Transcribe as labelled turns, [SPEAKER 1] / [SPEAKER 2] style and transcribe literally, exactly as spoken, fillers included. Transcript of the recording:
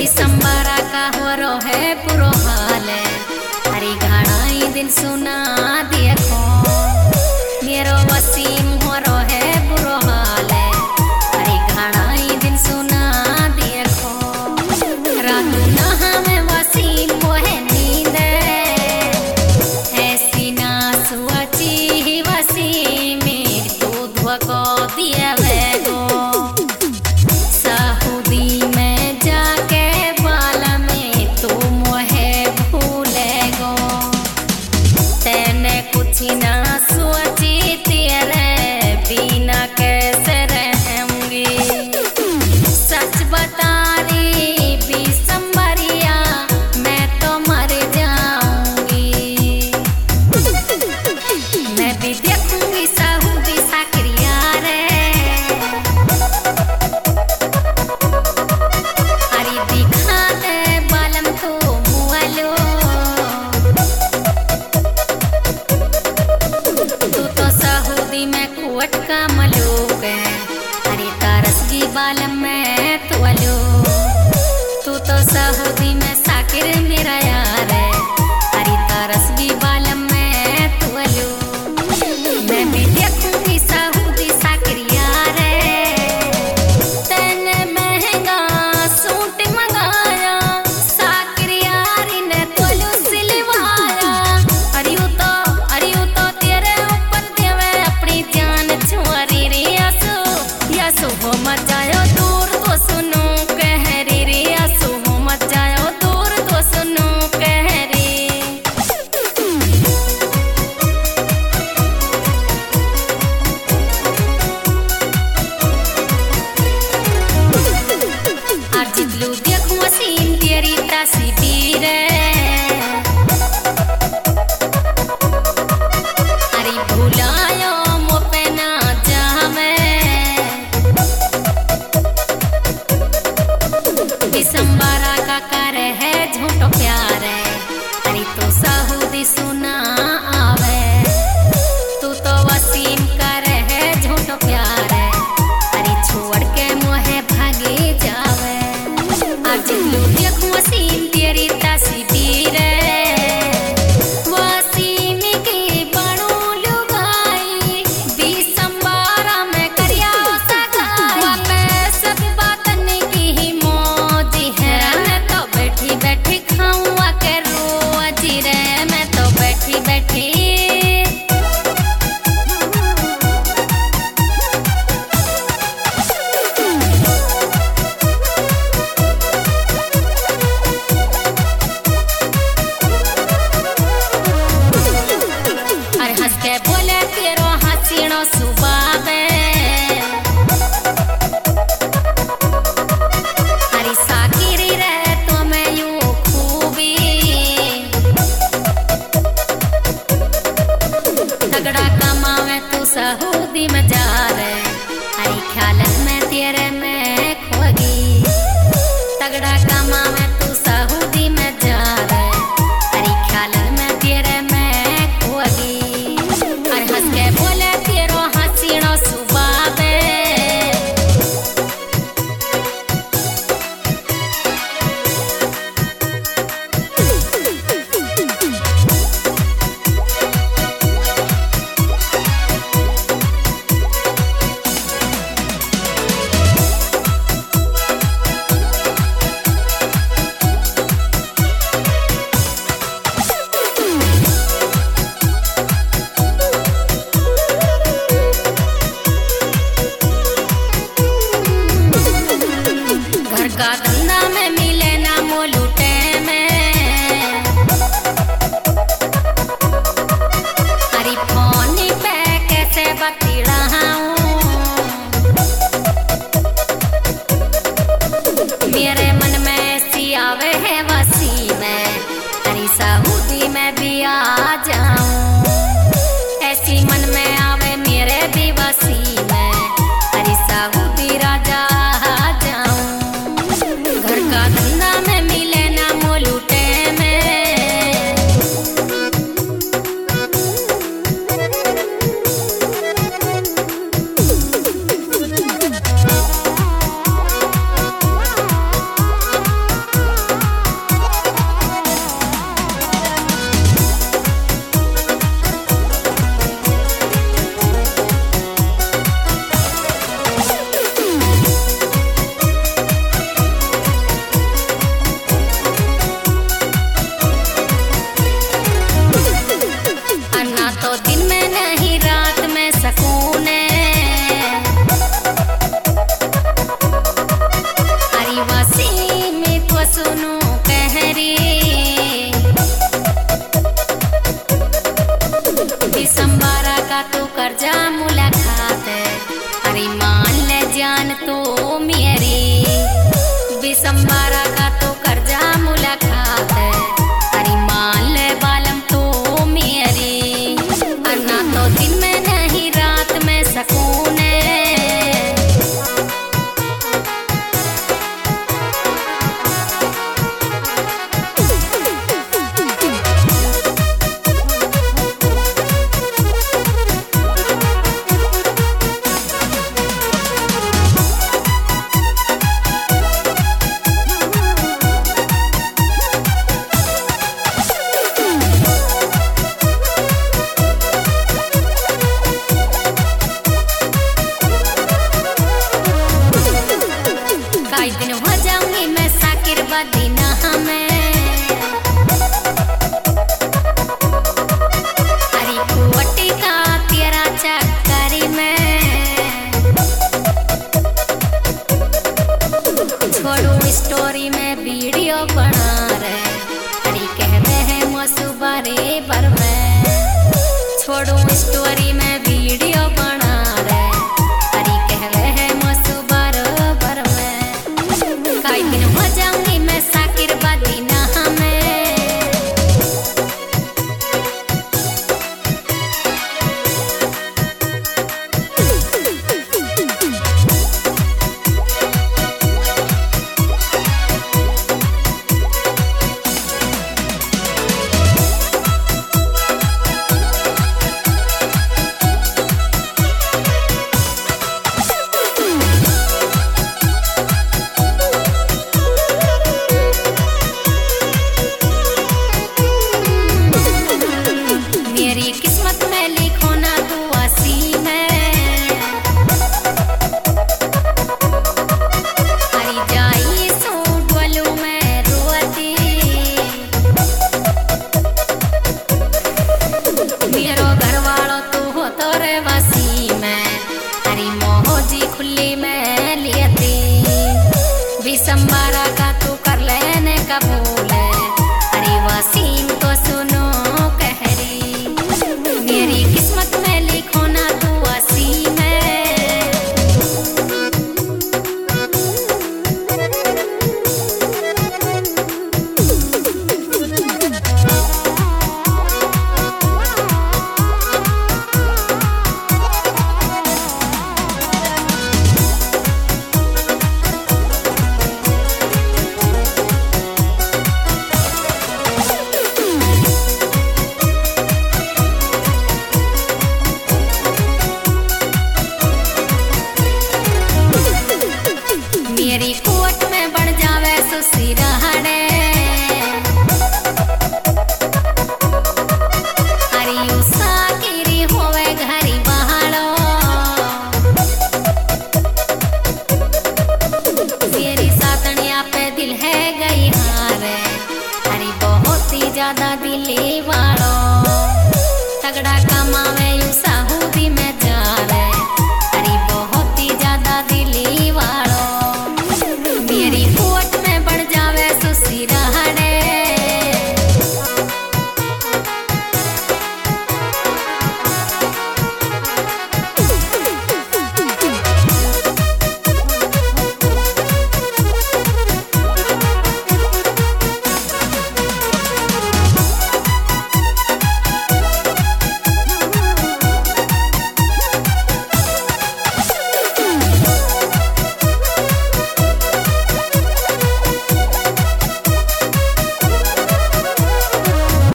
[SPEAKER 1] दिसंबरा का हो रो है पुरो हाल है। अरे घाड़ाई दिन सुना देखो मेरो वसीम हो रो है बुरो हाल है। अरे घाड़ाई दिन सुना देखो रात नहा में वसीम वो है नींद ऐसी ना सुअची वसीम तो धुको दिया वेगो ना सोची तेरे बिना कैसे रहूंगी। सच बता रही दिसंबरिया मैं तो मर जाऊंगी। मैं भी देखूंगी सऊदी साकरिया रे। अरे दिखा दे बालम तो मुआलो में कुवट का मलूक है। अरे तारसगी बालम में तू अलो तू तो सऊदी में साकिर मेरा यार है। अरे तारसगी बालम में तू अलो मैं भी देखूंगी सऊदी साकिर यार है। तने महंगा सूट मंगाया साकिर यारी ने तोलू सिलवाया। अरे यू तो अरे यू तो तेरे छुआरी रे आसो यासो हो मत जाओ दूर तो सुनो कह रे रे आसो हो मत जाओ दूर तो सुनो कह रे। आज जितलू देखूं वसीम तेरी तस्वीर अरे भुलायो दिसंबरा का कर है झूठो प्यार है। अरे तो सऊदी सुना आवे तू तो वसीम कर है झूठो प्यार है। अरे छोड़ के मोहे भागे जावे आज जितलू देखूं वसीम तेरी तस्वीर वसीम की बड़ू लुगाई दिसंबरा में करिया सगाई। मैं सब बातन की बैठी खाऊंगा के रोज रे मैं तो बैठी बैठी अरे हंस के बोले तेरो हसीनो सुबह अरे साकिरी रे तो मैं यूं खूबी तगड़ा कमावे तू सऊदी में जा रे। अरे ख्याल में तेरे में खोगी तगड़ा कमावे तू सऊदी में जा रे। अरे ख्याल में तेरे में खोगी अरे हंस के बोले तेरो हसीनो सुबह का धंधा में मिले ना मोलूटे में। अरे फोन पे कैसे बतीड़ा मेरे मन में ऐसी आवे है वसीम में। अरे सऊदी में भी आ जाऊं ऐसी मन में आवे मेरे भी वसीम में। अरे सऊदी राजा घर का धंधा में मिले ना मोलूटे में। सुनो कहरी दिसंबरा का तो कर्जा मुलाकात अरे मान ले जान तो मेरी दिसंबरा का तो कर्जा मुलाकात अरे मान ले बालम तो मेरी अन्ना तो दिन में नहीं रात में सकून दिन हो जाऊंगी मैं साकिर बदीना हमें अरे कुवटी का तेरा चक्करी में छोड़ू स्टोरी में वीडियो बना रहे अरे कहते हैं मसुबरे पर में छोड़ू स्टोरी में वीडियो बना रहे अरे कहते हैं मसुबर पर में कई दिन हो जाऊंगी मैं साकिर बदीना हमें मेरी किस्मत में लिखो ना तू आसी में अरे जाई सो डोलू में रोती मेरो घर वालों तू हो तो रे वासी में अरे मोहजी खुली में लियती दिसंबरा का तू कर लेने कबूल अरे वासीम तो सुनो मेरी किस्मत में लिखो ना तू आसी में मेरी कोट में बढ़ जावे सुसिरहड़े अरे उषा गिरी होवे घरी बहाड़ो मेरी सातनिया पे दिल है गई हारे अरे बहुत ही ज्यादा